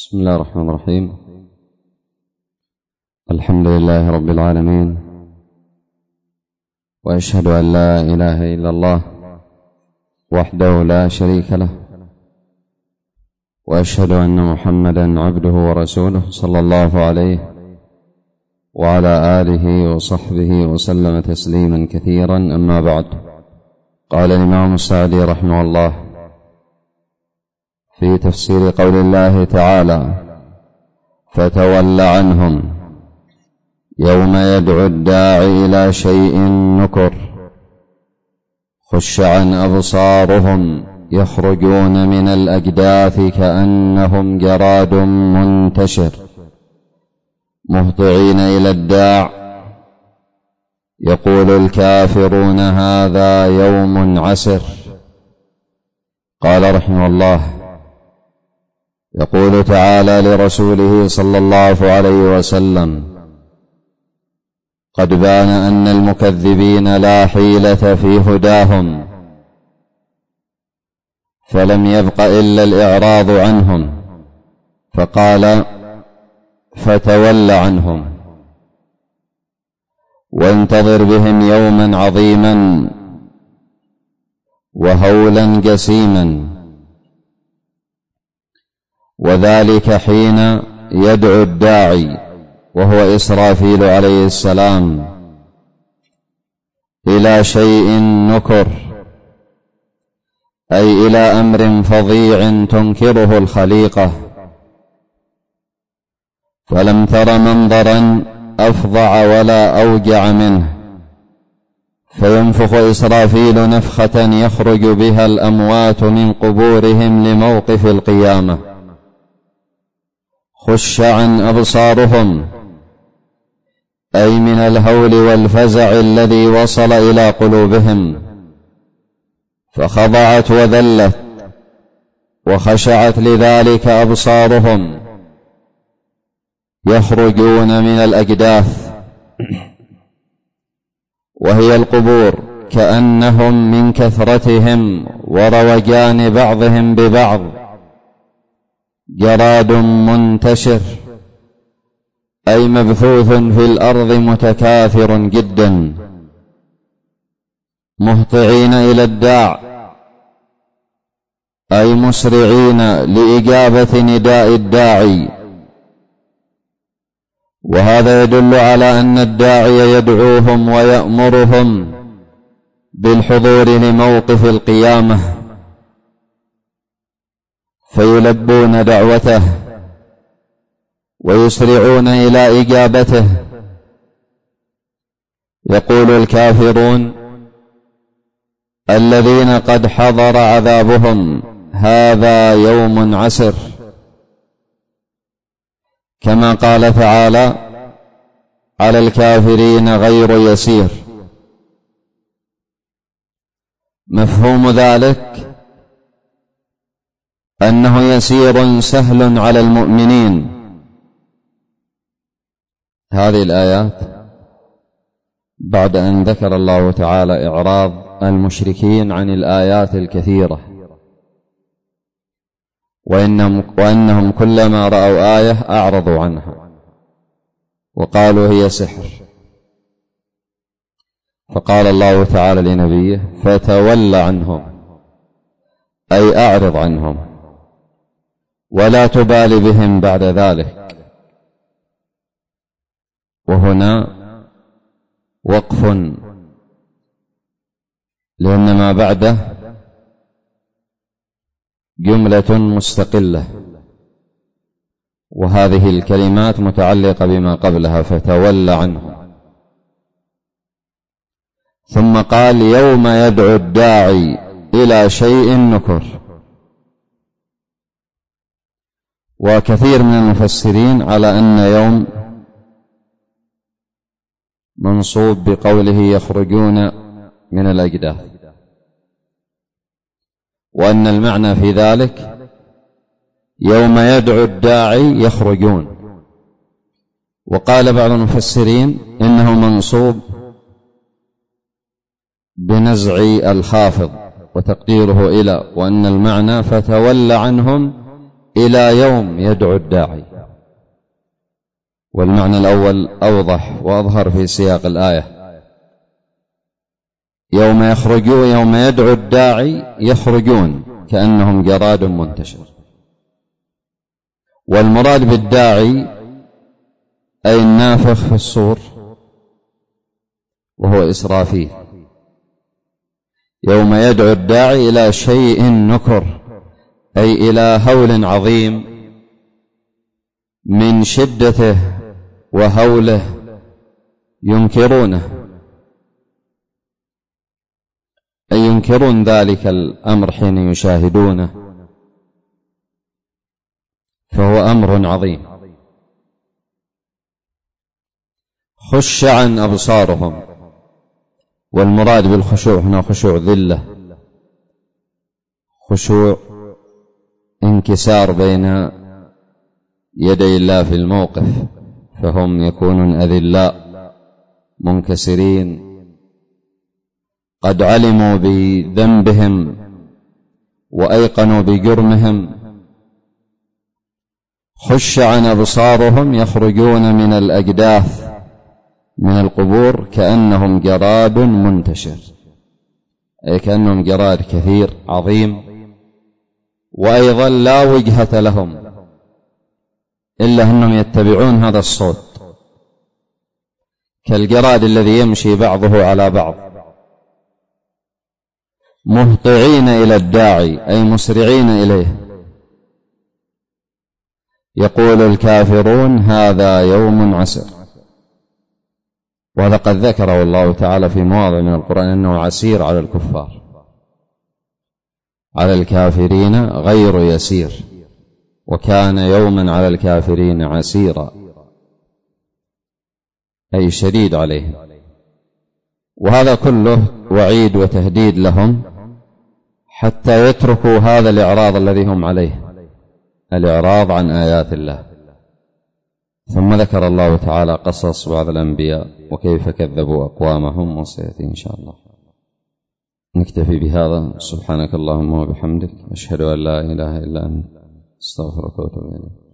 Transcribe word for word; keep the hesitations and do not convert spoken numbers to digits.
بسم الله الرحمن الرحيم. الحمد لله رب العالمين، وأشهد أن لا إله إلا الله وحده لا شريك له، وأشهد أن محمدا عبده ورسوله صلى الله عليه وعلى آله وصحبه وسلم تسليما كثيرا. أما بعد، قال الإمام السعدي رحمه الله في تفسير قول الله تعالى: فتول عنهم يوم يدعو الداعي إلى شيء نكر، خش عن أبصارهم يخرجون من الأجداث كأنهم جراد منتشر، مهطعين إلى الداع يقول الكافرون هذا يوم عسر. قال رحمه الله: يقول تعالى لرسوله صلى الله عليه وسلم: قد بان أن المكذبين لا حيلة في هداهم، فلم يبق إلا الإعراض عنهم، فقال: فتول عنهم وانتظر بهم يوما عظيما وهولا جسيما، وذلك حين يدعو الداعي وهو إسرافيل عليه السلام إلى شيء نكر، أي إلى أمر فظيع تنكره الخليقة. فلم تر منظرا أفظع ولا أوجع منه، فينفخ إسرافيل نفخة يخرج بها الأموات من قبورهم لموقف القيامة، خش عن أبصارهم، أي من الهول والفزع الذي وصل إلى قلوبهم، فخضعت وذلت وخشعت لذلك أبصارهم، يخرجون من الأجداث وهي القبور، كأنهم من كثرتهم وروجان بعضهم ببعض جراد منتشر، أي مبثوث في الأرض متكاثر جدا، مهطعين إلى الداع، أي مسرعين لإجابة نداء الداعي. وهذا يدل على أن الداعي يدعوهم ويأمرهم بالحضور لموقف القيامة، فيلبون دعوته ويسرعون إلى إجابته. يقول الكافرون الذين قد حضر عذابهم: هذا يوم عسر، كما قال تعالى: على الكافرين غير يسير. مفهوم ذلك أنه يسير سهل على المؤمنين. هذه الآيات بعد أن ذكر الله تعالى إعراض المشركين عن الآيات الكثيرة، وإنهم, وأنهم كلما رأوا آية أعرضوا عنها وقالوا هي سحر، فقال الله تعالى لنبيه: فتول عنهم، أي أعرض عنهم ولا تبالي بهم بعد ذلك. وهنا وقف، لأن ما بعده جملة مستقلة، وهذه الكلمات متعلقة بما قبلها: فتول عنهم. ثم قال: يوم يدعو الداعي إلى شيء نكر. وكثير من المفسرين على أن يوم منصوب بقوله يخرجون من الأجداث، وأن المعنى في ذلك يوم يدعو الداعي يخرجون. وقال بعض المفسرين إنه منصوب بنزع الخافض وتقديره إلى، وأن المعنى فتول عنهم إلى يوم يدعو الداعي. والمعنى الأول أوضح وأظهر في سياق الآية. يوم يخرجون يوم يدعو الداعي يخرجون كأنهم جراد منتشر. والمراد بالداعي أي النافخ في الصور وهو إسرافيل. يوم يدعو الداعي إلى شيء نكر أي إلى هول عظيم من شدته وهوله ينكرونه، أي ينكرون ذلك الأمر حين يشاهدونه، فهو أمر عظيم. خش عن أبصارهم، والمراد بالخشوع هنا خشوع ذلة، خشوع انكسار بين يدي الله في الموقف، فهم يكونون أذلاء منكسرين قد علموا بذنبهم وأيقنوا بجرمهم. خش عن أبصارهم يخرجون من الأجداث من القبور كأنهم جراد منتشر، أي كأنهم جراد كثير عظيم، وأيضا لا وجهة لهم إلا أنهم يتبعون هذا الصوت كالجراد الذي يمشي بعضه على بعض، مهطعين إلى الداعي أي مسرعين إليه. يقول الكافرون هذا يوم عسر، ولقد ذكره الله تعالى في مواضع من القرآن أنه عسير على الكفار، على الكافرين غير يسير، وكان يوما على الكافرين عسيرا أي شديد عليهم. وهذا كله وعيد وتهديد لهم حتى يتركوا هذا الإعراض الذي هم عليه، الإعراض عن آيات الله. ثم ذكر الله تعالى قصص بعض الأنبياء وكيف كذبوا أقوامهم، وسيأتي إن شاء الله. نكتفي بهذا. سبحانك اللهم وبحمدك، أشهد أن لا إله إلا أنت، استغفرك وأتوب إليك.